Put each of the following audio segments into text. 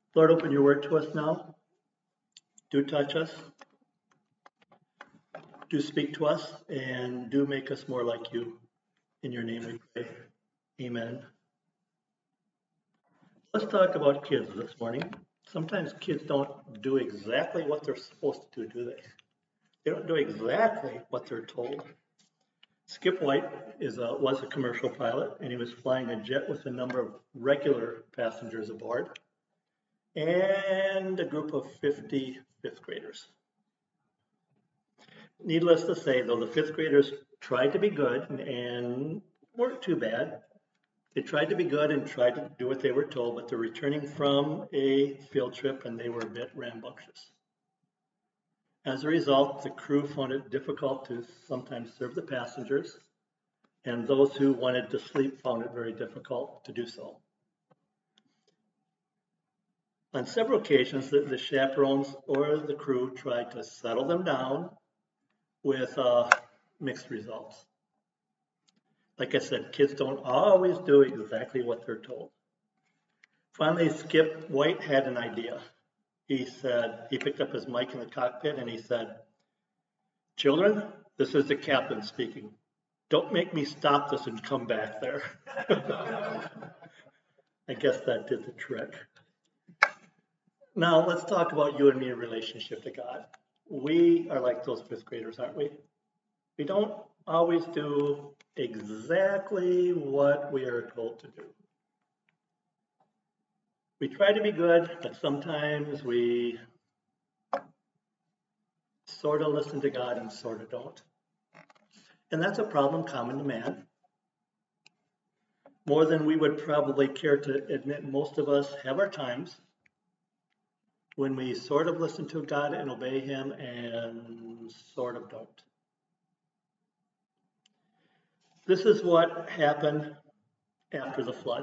Lord, open your word to us now. Do touch us. Do speak to us, and do make us more like you. In your name we pray. Amen. Let's talk about kids this morning. Sometimes kids don't do exactly what they're supposed to do they? They don't do exactly what they're told. Skip White was a commercial pilot, and he was flying a jet with a number of regular passengers aboard and a group of 50 fifth graders. Needless to say, though, the fifth graders tried to be good and weren't too bad. They tried to be good and tried to do what they were told, but they're returning from a field trip and they were a bit rambunctious. As a result, the crew found it difficult to sometimes serve the passengers, and those who wanted to sleep found it very difficult to do so. On several occasions, the chaperones or the crew tried to settle them down with mixed results. Like I said, kids don't always do exactly what they're told. Finally, Skip White had an idea. He picked up his mic in the cockpit and he said, "Children, this is the captain speaking. Don't make me stop this and come back there." I guess that did the trick. Now, let's talk about you and me in relationship to God. We are like those fifth graders, aren't we? We don't always do exactly what we are told to do. We try to be good, but sometimes we sort of listen to God and sort of don't. And that's a problem common to man. More than we would probably care to admit, most of us have our times when we sort of listen to God and obey Him and sort of don't. This is what happened after the flood.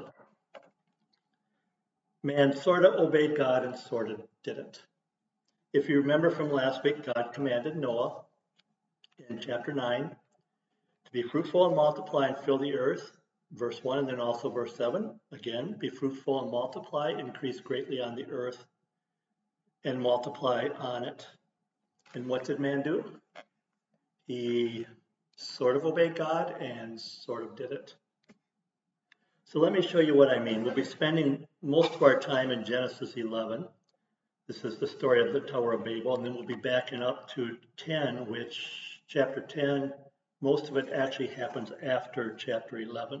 Man sort of obeyed God and sort of didn't. If you remember from last week, God commanded Noah in chapter 9 to be fruitful and multiply and fill the earth, verse 1, and then also verse 7. Again, be fruitful and multiply, increase greatly on the earth, and multiply on it. And what did man do? He sort of obeyed God and sort of didn't. So let me show you what I mean. We'll be spending most of our time in Genesis 11. This is the story of the Tower of Babel, and then we'll be backing up to 10, which chapter 10, most of it actually happens after chapter 11.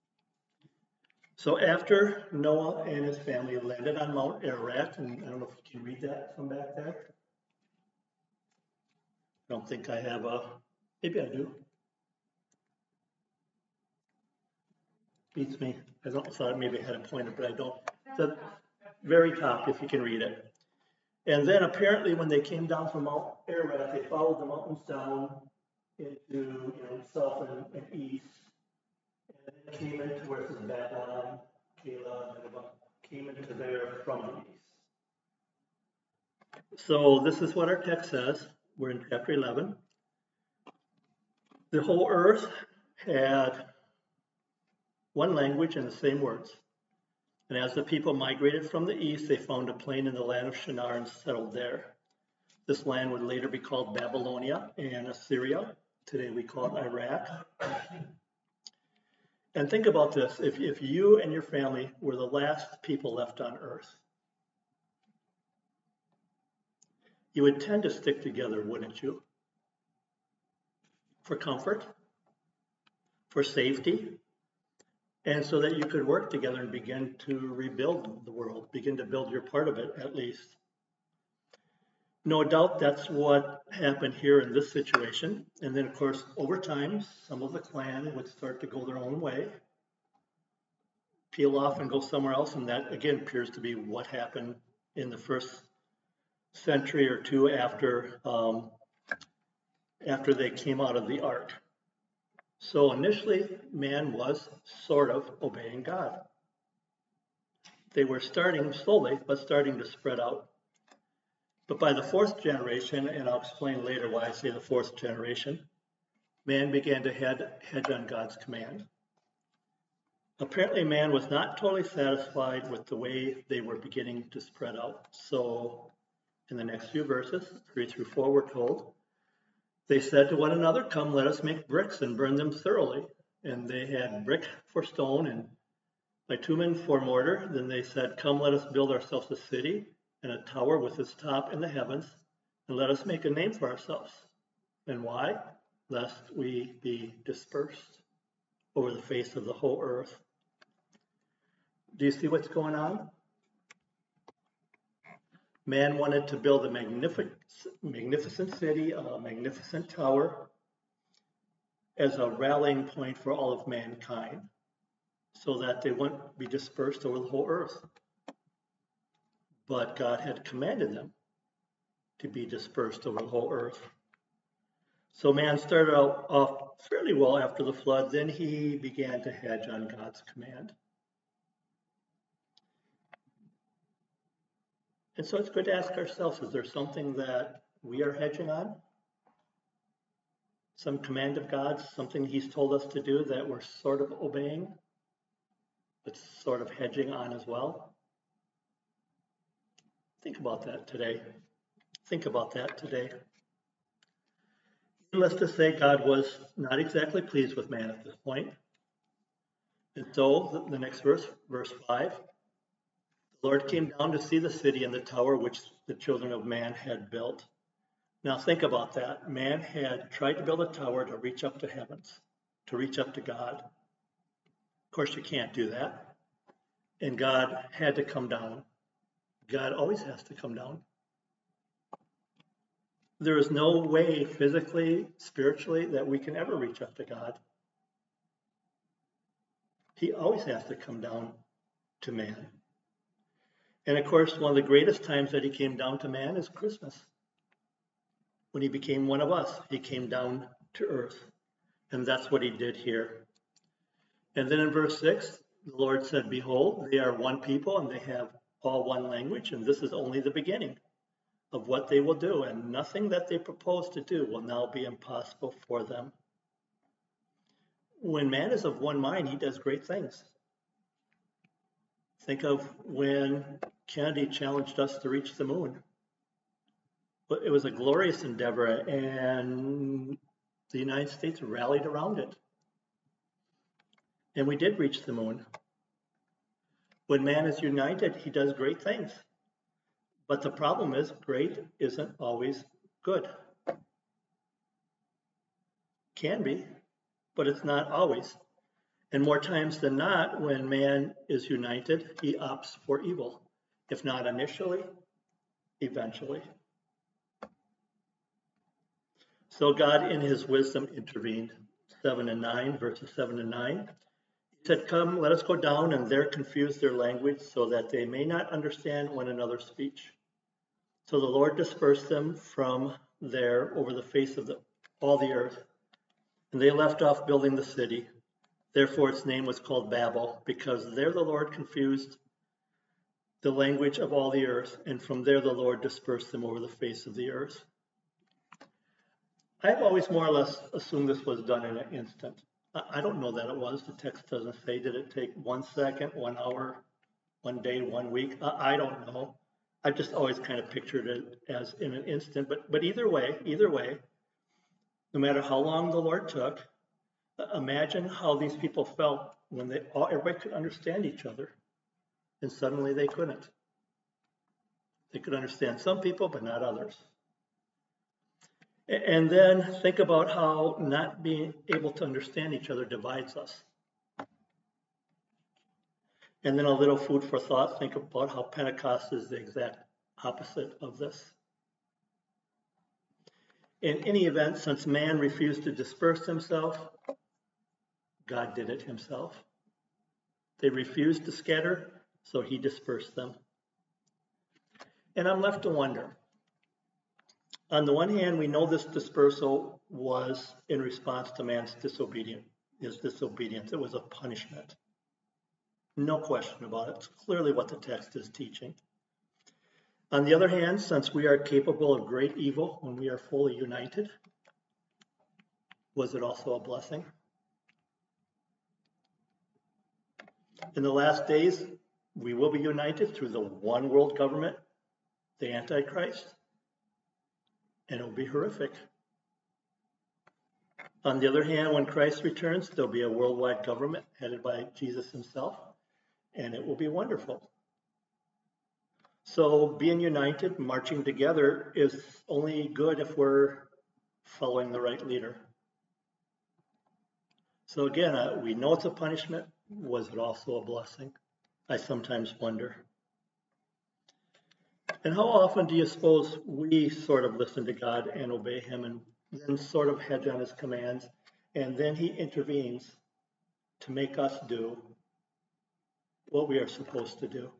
So after Noah and his family landed on Mount Ararat, and I don't know if you can read that from back there. I don't think I have maybe I do. Beats me. I thought maybe I had a pointer, but I don't. The very top, if you can read it. And then apparently when they came down from Mount Ararat, they followed the mountains down into south and east, and then came into where it says Babylon, Caleb, came into there from the east. So this is what our text says. We're in chapter 11. The whole earth had one language and the same words. And as the people migrated from the east, they found a plain in the land of Shinar and settled there. This land would later be called Babylonia and Assyria. Today we call it Iraq. And think about this. If you and your family were the last people left on earth, you would tend to stick together, wouldn't you? For comfort, for safety, and so that you could work together and begin to rebuild the world, begin to build your part of it at least. No doubt that's what happened here in this situation. And then, of course, over time, some of the clan would start to go their own way, peel off and go somewhere else. And that, again, appears to be what happened in the first century or two after they came out of the ark. So initially, man was sort of obeying God. They were starting slowly, but starting to spread out. But by the fourth generation, and I'll explain later why I say the fourth generation, man began to hedge on God's command. Apparently, man was not totally satisfied with the way they were beginning to spread out. So, in the next few verses, 3 through 4, we're told, they said to one another, "Come, let us make bricks and burn them thoroughly." And they had brick for stone and bitumen for mortar. Then they said, "Come, let us build ourselves a city and a tower with its top in the heavens, and let us make a name for ourselves." And why? Lest we be dispersed over the face of the whole earth. Do you see what's going on? Man wanted to build a magnificent city, a magnificent tower, as a rallying point for all of mankind, so that they wouldn't be dispersed over the whole earth. But God had commanded them to be dispersed over the whole earth. So man started out off fairly well after the flood. Then he began to hedge on God's command. And so it's good to ask ourselves, is there something that we are hedging on? Some command of God's, something he's told us to do that we're sort of obeying, but sort of hedging on as well? Think about that today. Think about that today. Needless to say, God was not exactly pleased with man at this point. And so, the next verse, verse 5, the Lord came down to see the city and the tower which the children of man had built. Now think about that. Man had tried to build a tower to reach up to heavens, to reach up to God. Of course, you can't do that. And God had to come down. God always has to come down. There is no way physically, spiritually, that we can ever reach up to God. He always has to come down to man. And of course, one of the greatest times that he came down to man is Christmas. When he became one of us, he came down to earth. And that's what he did here. And then in verse 6, the Lord said, "Behold, they are one people and they have all one language, and this is only the beginning of what they will do, and nothing that they propose to do will now be impossible for them." When man is of one mind, he does great things. Think of when Kennedy challenged us to reach the moon. It was a glorious endeavor, and the United States rallied around it. And we did reach the moon. When man is united, he does great things. But the problem is, great isn't always good. Can be, but it's not always. And more times than not, when man is united, he opts for evil. If not initially, eventually. So God, in his wisdom, intervened. 7 and 9, verses 7 and 9. He said, "Come, let us go down and there confuse their language so that they may not understand one another's speech." So the Lord dispersed them from there over the face of all the earth. And they left off building the city. Therefore its name was called Babel, because there the Lord confused the language of all the earth, and from there the Lord dispersed them over the face of the earth. I've always more or less assumed this was done in an instant. I don't know that it was. The text doesn't say. Did it take 1 second, 1 hour, 1 day, 1 week? I don't know. I just always kind of pictured it as in an instant. But either way, no matter how long the Lord took, imagine how these people felt when everybody could understand each other, and suddenly they couldn't. They could understand some people, but not others. And then think about how not being able to understand each other divides us. And then a little food for thought, think about how Pentecost is the exact opposite of this. In any event, since man refused to disperse himself, God did it himself. They refused to scatter, so he dispersed them. And I'm left to wonder. On the one hand, we know this dispersal was in response to man's disobedience. It was a punishment. No question about it. It's clearly what the text is teaching. On the other hand, since we are capable of great evil when we are fully united, was it also a blessing? In the last days, we will be united through the one world government, the Antichrist, and it will be horrific. On the other hand, when Christ returns, there'll be a worldwide government headed by Jesus himself, and it will be wonderful. So being united, marching together is only good if we're following the right leader. So again, we know it's a punishment. Was it also a blessing? I sometimes wonder. And how often do you suppose we sort of listen to God and obey him and then sort of hedge on his commands, and then he intervenes to make us do what we are supposed to do?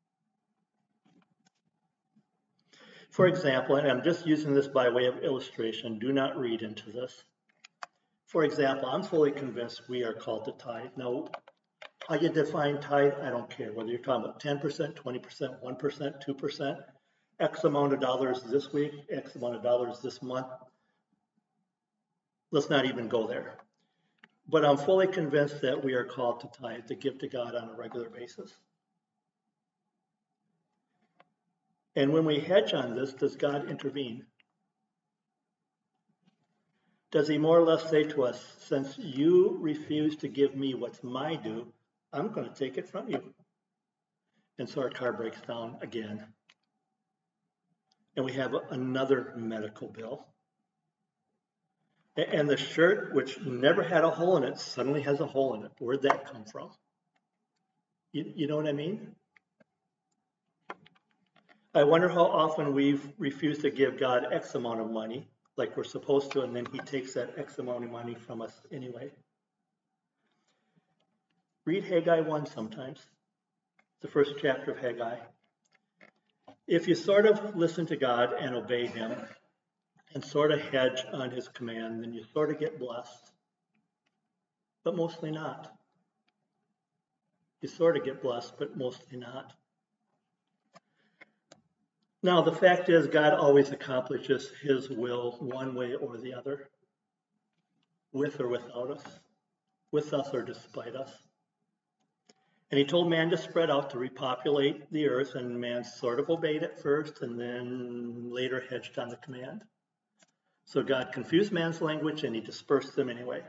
For example, and I'm just using this by way of illustration, do not read into this. For example, I'm fully convinced we are called to tithe. Now, how you define tithe, I don't care. Whether you're talking about 10%, 20%, 1%, 2%, X amount of dollars this week, X amount of dollars this month. Let's not even go there. But I'm fully convinced that we are called to tithe, to give to God on a regular basis. And when we hedge on this, does God intervene? Does he more or less say to us, since you refuse to give me what's my due, I'm going to take it from you? And so our car breaks down again. And we have another medical bill. And the shirt, which never had a hole in it, suddenly has a hole in it. Where'd that come from? You know what I mean? I wonder how often we've refused to give God X amount of money, like we're supposed to, and then he takes that X amount of money from us anyway. Read Haggai 1 sometimes, the first chapter of Haggai. If you sort of listen to God and obey him and sort of hedge on his command, then you sort of get blessed, but mostly not. You sort of get blessed, but mostly not. Now, the fact is, God always accomplishes his will one way or the other, with or without us, with us or despite us. And he told man to spread out, to repopulate the earth, and man sort of obeyed it first and then later hedged on the command. So God confused man's language and he dispersed them anyway.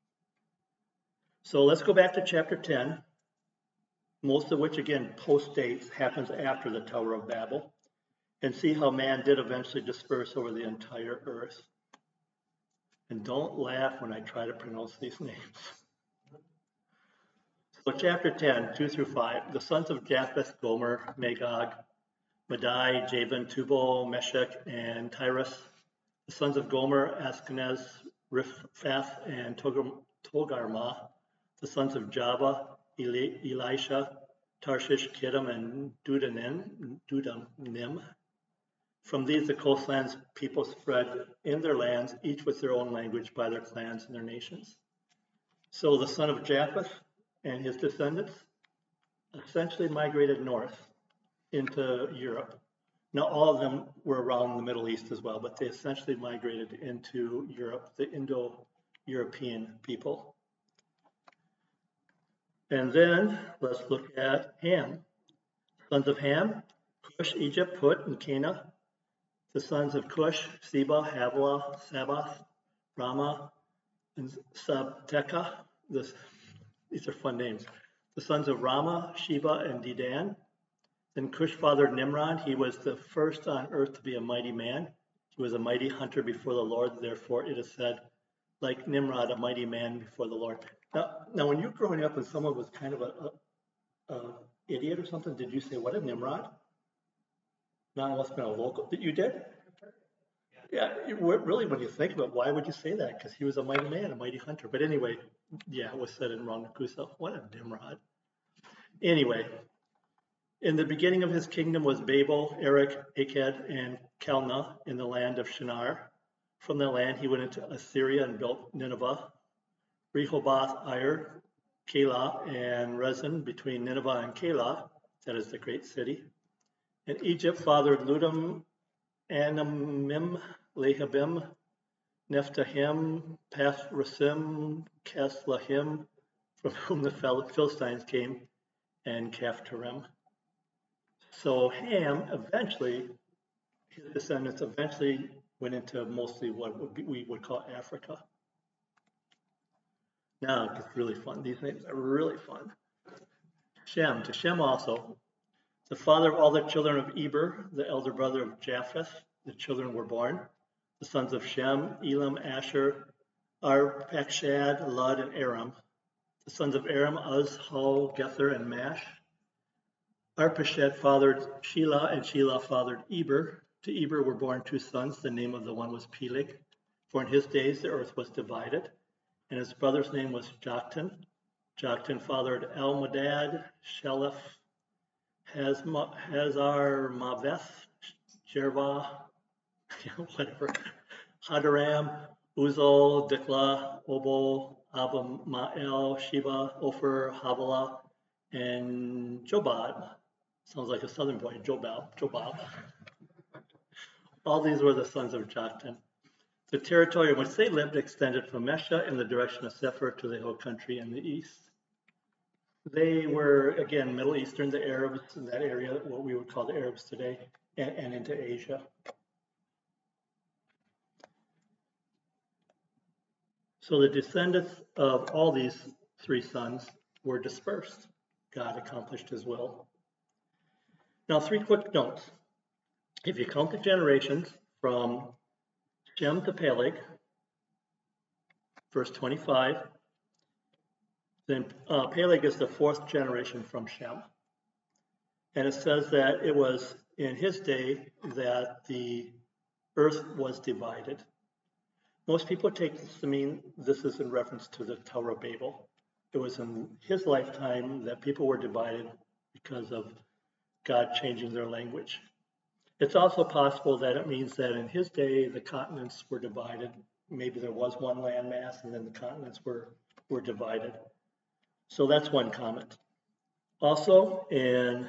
So let's go back to chapter 10, most of which, again, post-dates, happens after the Tower of Babel, and see how man did eventually disperse over the entire earth. And don't laugh when I try to pronounce these names. So chapter 10, 2 through 5, the sons of Japheth, Gomer, Magog, Madai, Javan, Tubal, Meshech, and Tyrus. The sons of Gomer, Ashkenaz, Riphath, and Togarmah. The sons of Java, Elisha, Tarshish, Kittim, and Dudanim. From these, the coastlands people spread in their lands, each with their own language by their clans and their nations. So the son of Japheth and his descendants essentially migrated north into Europe. Now, all of them were around the Middle East as well, but they essentially migrated into Europe, the Indo-European people. And then let's look at Ham. Sons of Ham, Cush, Egypt, Put, and Canaan. The sons of Cush, Seba, Havilah, Sabbath, Ramah, and Sabteka. These are fun names. The sons of Ramah, Sheba, and Dedan. Then Cush fathered Nimrod. He was the first on earth to be a mighty man. He was a mighty hunter before the Lord. Therefore, it is said, like Nimrod, a mighty man before the Lord. Now, when you were growing up and someone was kind of a idiot or something, did you say, what a Nimrod? No, it must have been a local. You did? Yeah, really, when you think about it, why would you say that? Because he was a mighty man, a mighty hunter. But anyway, yeah, it was said in Ron Nakusa. What a Nimrod. Anyway, in the beginning of his kingdom was Babel, Erech, Akkad, and Calneh in the land of Shinar. From that land he went into Assyria and built Nineveh, Rehoboth, Ir, Calah, and Rezin between Nineveh and Calah, that is the great city. And Egypt fathered Ludum, Anamim, Lehabim, Nephtahim, Pathrasim, Caslahim, from whom the Philistines came. and Caphtorim. So Ham eventually, his descendants eventually went into mostly what we would call Africa. Now it gets really fun. These names are really fun. Shem, to Shem also, the father of all the children of Eber, the elder brother of Japheth, the children were born. The sons of Shem, Elam, Asher, Arpachshad, Lud, and Aram. The sons of Aram, Uz, Hul, Gether, and Mash. Arpachshad fathered Shelah, and Shelah fathered Eber. To Eber were born 2 sons. The name of the one was Peleg, for in his days the earth was divided. And his brother's name was Joktan. Joktan fathered Almodad, Sheleph, Hazar, Maveth, Jervah, whatever, Hadaram, Uzal, Diklah, Obal, Abamael, Sheba, Ophir, Havilah, and Jobab. Sounds like a southern boy, Jobab. All these were the sons of Joktan. The territory in which they lived extended from Mesha in the direction of Sephir to the hill country in the east. They were, again, Middle Eastern, the Arabs in that area, what we would call the Arabs today, and into Asia. So the descendants of all these 3 sons were dispersed. God accomplished his will. Now, 3 quick notes. If you count the generations from Shem to Peleg, verse 25, then Peleg is the 4th generation from Shem. And it says that it was in his day that the earth was divided. Most people take this to mean this is in reference to the Tower of Babel. It was in his lifetime that people were divided because of God changing their language. It's also possible that it means that in his day the continents were divided. Maybe there was one landmass and then the continents were divided. So that's one comment. Also in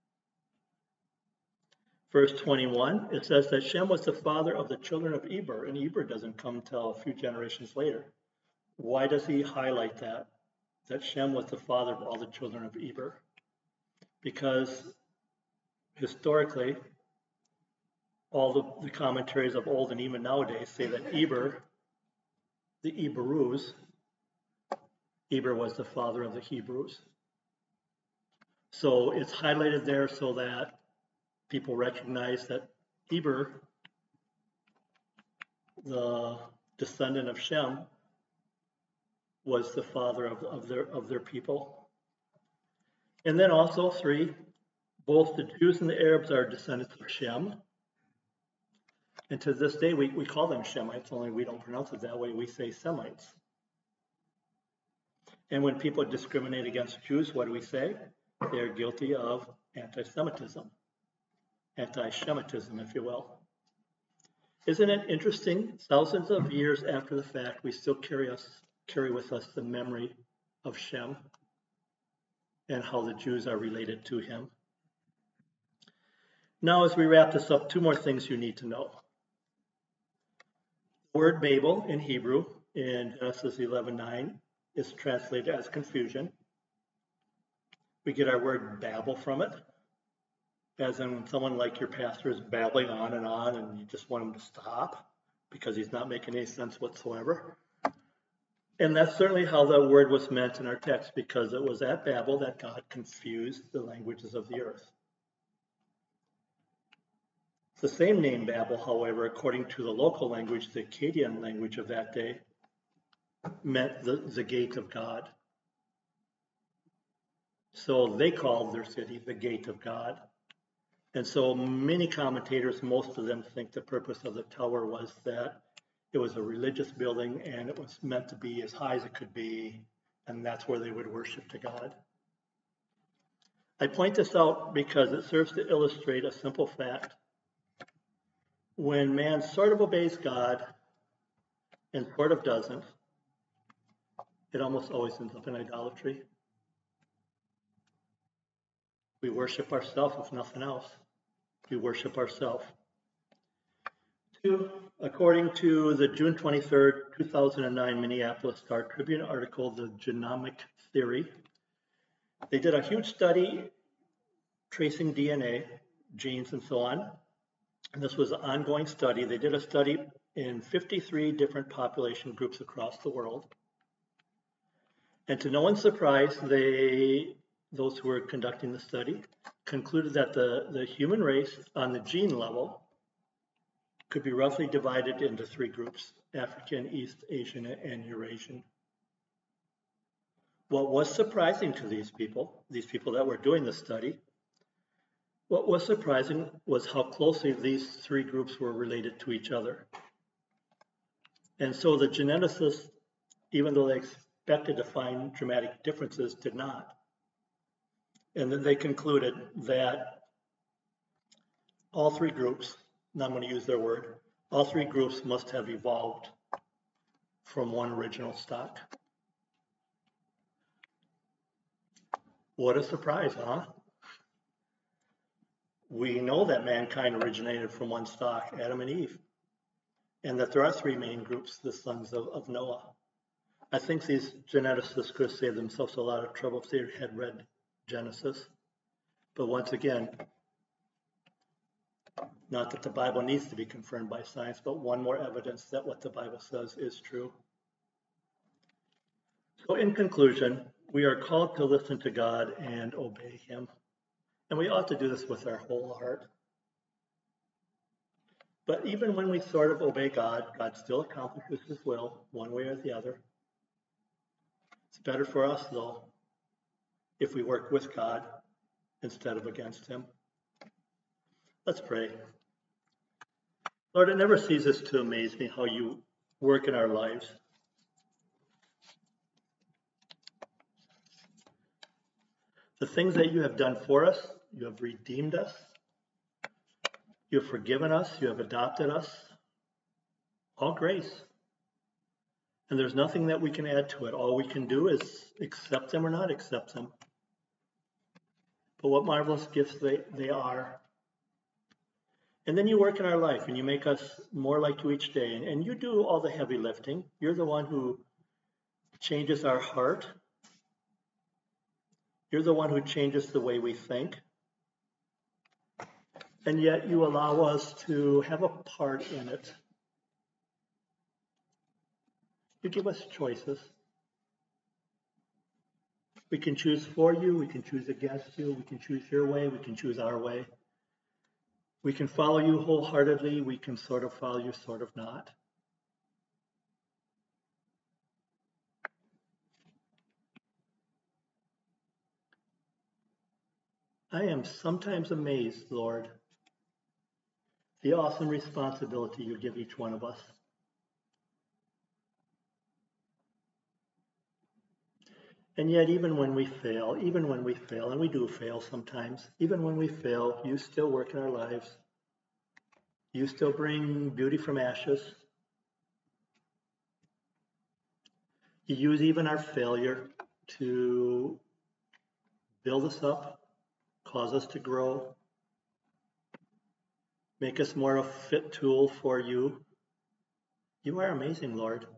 verse 21, it says that Shem was the father of the children of Eber, and Eber doesn't come till a few generations later. Why does he highlight that Shem was the father of all the children of Eber? Because historically, all the commentaries of old and even nowadays say that Eber, the Eberus, Eber was the father of the Hebrews. So it's highlighted there so that people recognize that Eber, the descendant of Shem, was the father of their people. And then also 3, both the Jews and the Arabs are descendants of Shem. And to this day, we call them Shemites, only we don't pronounce it that way. We say Semites. And when people discriminate against Jews, what do we say? They're guilty of anti-Semitism. Anti-Shemitism, if you will. Isn't it interesting? Thousands of years after the fact, we still carry with us the memory of Shem and how the Jews are related to him. Now, as we wrap this up, 2 more things you need to know. The word Babel in Hebrew in Genesis 11:9 is translated as confusion. We get our word babble from it, as in someone like your pastor is babbling on and you just want him to stop because he's not making any sense whatsoever. And that's certainly how the word was meant in our text, because it was at Babel that God confused the languages of the earth. The same name Babel, however, according to the local language, the Akkadian language of that day, meant the gate of God. So they called their city the gate of God. And so many commentators, most of them think the purpose of the tower was that it was a religious building and it was meant to be as high as it could be, and that's where they would worship to God. I point this out because it serves to illustrate a simple fact. When man sort of obeys God and sort of doesn't, it almost always ends up in idolatry. We worship ourselves, if nothing else. We worship ourselves. 2, according to the June 23rd, 2009 Minneapolis Star Tribune article, The Genomic Theory, They did a huge study tracing DNA, genes, and so on. And this was an ongoing study. They did a study in 53 different population groups across the world. And to no one's surprise, those who were conducting the study concluded that the human race on the gene level could be roughly divided into three groups: African, East Asian, and Eurasian. What was surprising to these people that were doing the study, what was surprising was how closely these three groups were related to each other. And so the geneticists, even though they expected to find dramatic differences, did not. And then they concluded that all three groups, and I'm going to use their word, all three groups must have evolved from one original stock. What a surprise, huh? We know that mankind originated from one stock, Adam and Eve, and that there are three main groups, the sons of Noah. I think these geneticists could have saved themselves a lot of trouble if they had read Genesis. But once again, not that the Bible needs to be confirmed by science, but one more evidence that what the Bible says is true. So in conclusion, we are called to listen to God and obey Him. And we ought to do this with our whole heart. But even when we sort of obey God, God still accomplishes His will one way or the other. It's better for us, though, if we work with God instead of against Him. Let's pray. Lord, it never ceases to amaze me how you work in our lives. The things that you have done for us, you have redeemed us, you have forgiven us, you have adopted us, all grace. And there's nothing that we can add to it. All we can do is accept them or not accept them. But what marvelous gifts they are. And then you work in our life and you make us more like you each day. And you do all the heavy lifting. You're the one who changes our heart. You're the one who changes the way we think. And yet you allow us to have a part in it. You give us choices. We can choose for you, we can choose against you, we can choose your way, we can choose our way. We can follow you wholeheartedly, we can sort of follow you, sort of not. I am sometimes amazed, Lord, the awesome responsibility you give each one of us. And yet, even when we fail, and we do fail sometimes, even when we fail, you still work in our lives. You still bring beauty from ashes. You use even our failure to build us up, cause us to grow, make us more a fit tool for you. You are amazing, Lord.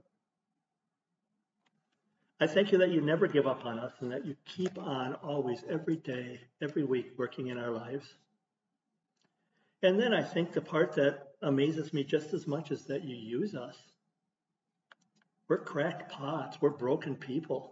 I thank you that you never give up on us and that you keep on always, every day, every week, working in our lives. And then I think the part that amazes me just as much is that you use us. We're cracked pots. We're broken people.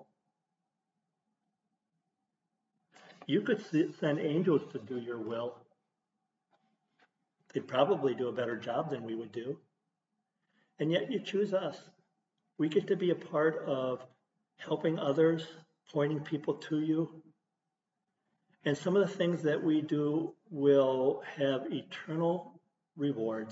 You could send angels to do your will. They'd probably do a better job than we would do. And yet you choose us. We get to be a part of helping others, pointing people to you. And some of the things that we do will have eternal rewards.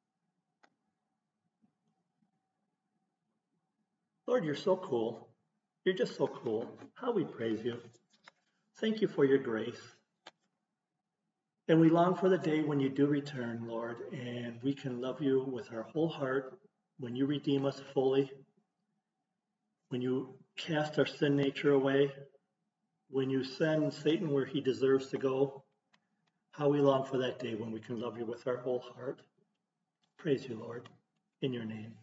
Lord, you're so cool. You're just so cool. How we praise you. Thank you for your grace. And we long for the day when you do return, Lord, and we can love you with our whole heart, when you redeem us fully, when you cast our sin nature away, when you send Satan where he deserves to go. How we long for that day when we can love you with our whole heart. Praise you, Lord, in your name.